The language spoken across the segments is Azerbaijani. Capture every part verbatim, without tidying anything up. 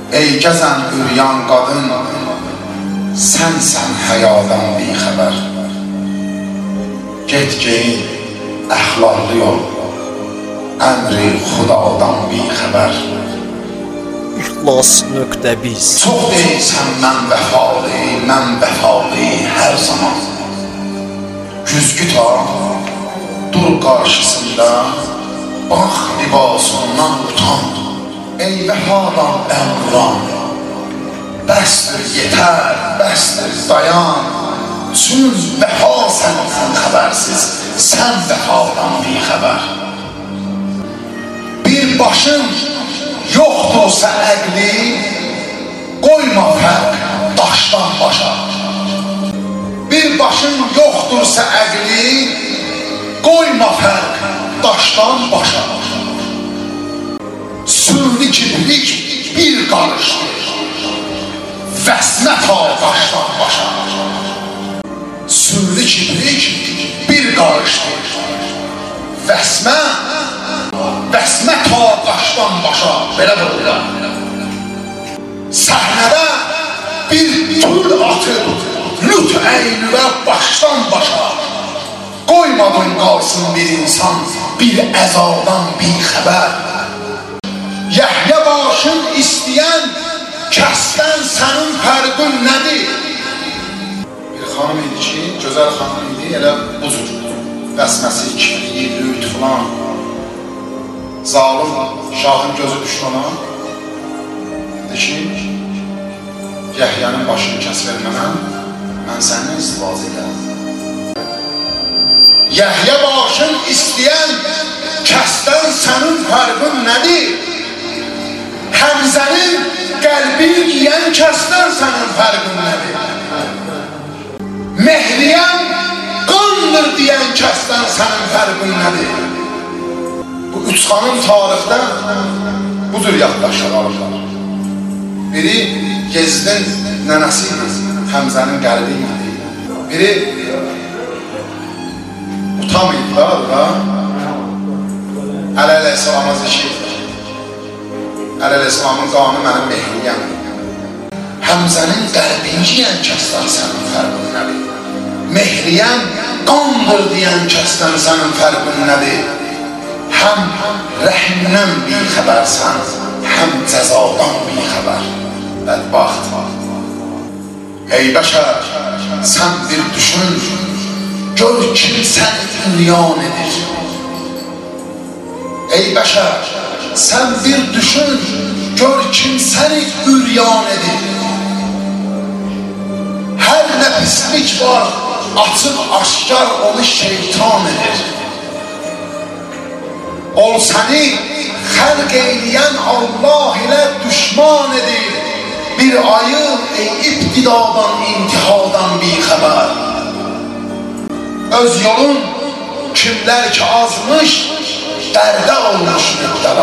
Ey gəzən üryan qadın, sənsən həyadan bixəbər. Get geyin, əxlaqlı yol, əmri xudadan bixəbər. İxlas nöqtə biz. Çox deyilsən mən vəfalı, mən vəfalı hər zaman. Güzgü ta, dur qarşısında, bax libasından utan. Ey vəfadan əmran, bəsdir yetər, bəsdir dayan. Çün vəfa səndən xəbərsiz, sən vəfadan bixəbər. Bir başın yoxdursa əqli, qoyma fərq daşdan başa. Bir başın yoxdursa əqli, qoyma fərq daşdan başa. Sürlü kibrik bir qarışdır, vəsmə ta daşdan başa. Sürlü kibrik bir qarışdır, vəsmə, vəsmə ta daşdan başa. Belə burada səhnədə bir tül atır, lüt əynüvə başdan başa. Qoymadın qalsın bir insan bir əzadan bixəbər. Yəhyə başın istəyən kəsdən sənin fərqin nədir? Bir xanım idi ki, gözəl xanım idi, elə bu cür vəsməsi, kibriyi, lüt filan. Zalim şahın gözü düşdü ona. Dedi ki, Yəhyənin başını kəs vermənə, mən sənin izdivac edərəm. Yəhyə başın istəyən kəsdən sənin fərqin nədir? Həmzənin qəlbini yiyən kəsdən sənin fərqin nədir? Mehriyəm qandır deyən kəsdən sənin fərqin nədir? Bu üç xanım tarixdə bu cür yaddaşlar alırlar. Biri Yezdin nənəsi idi, Həmzənin qəlbi idi. Biri Utam idi da, Əli əleyhissalama zikir. Əli əleyhissalamın qanı mənim mehriyəm. Həmzənin qəlbini yiyən kəsdən sənin fərqin nədir? Mehriyəm qandır deyən kəsdən sənin fərqin nədir? Həm rəhmdən bixəbərsən, həm cəzadan bixəbər. Bədbaxt. Ey bəşər, sən bir düşün, gör kim səni ünyan edir. Ey bəşər, sən bir düşün, gör kim səni üryan edir. Hər nə pislik var, açıq aşkar onu şeytan edir. Ol səni xəlq eyləyən Allah ilə düşman edir. Bir ayı ey ibtidadan, intihadan bixəbər. Öz yolun kimlər ki azmış, dərdə olmuş mübtəla.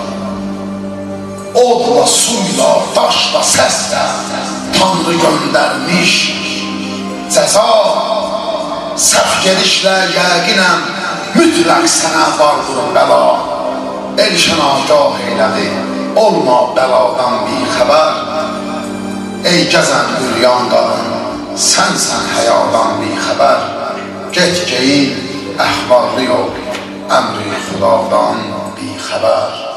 Odla, suyla, daşla, səslə Tanrı göndərmiş. Cəza, səhv gedişlə yəqinəm mütləq sənə vardır bəla. El şənagah eylədi, olma bəladan bixəbər. Ey gəzən üryan qadın, sənsən həyadan bixəbər. Get geyin, əxlaqlı yol, əmri xudadan bixəbər.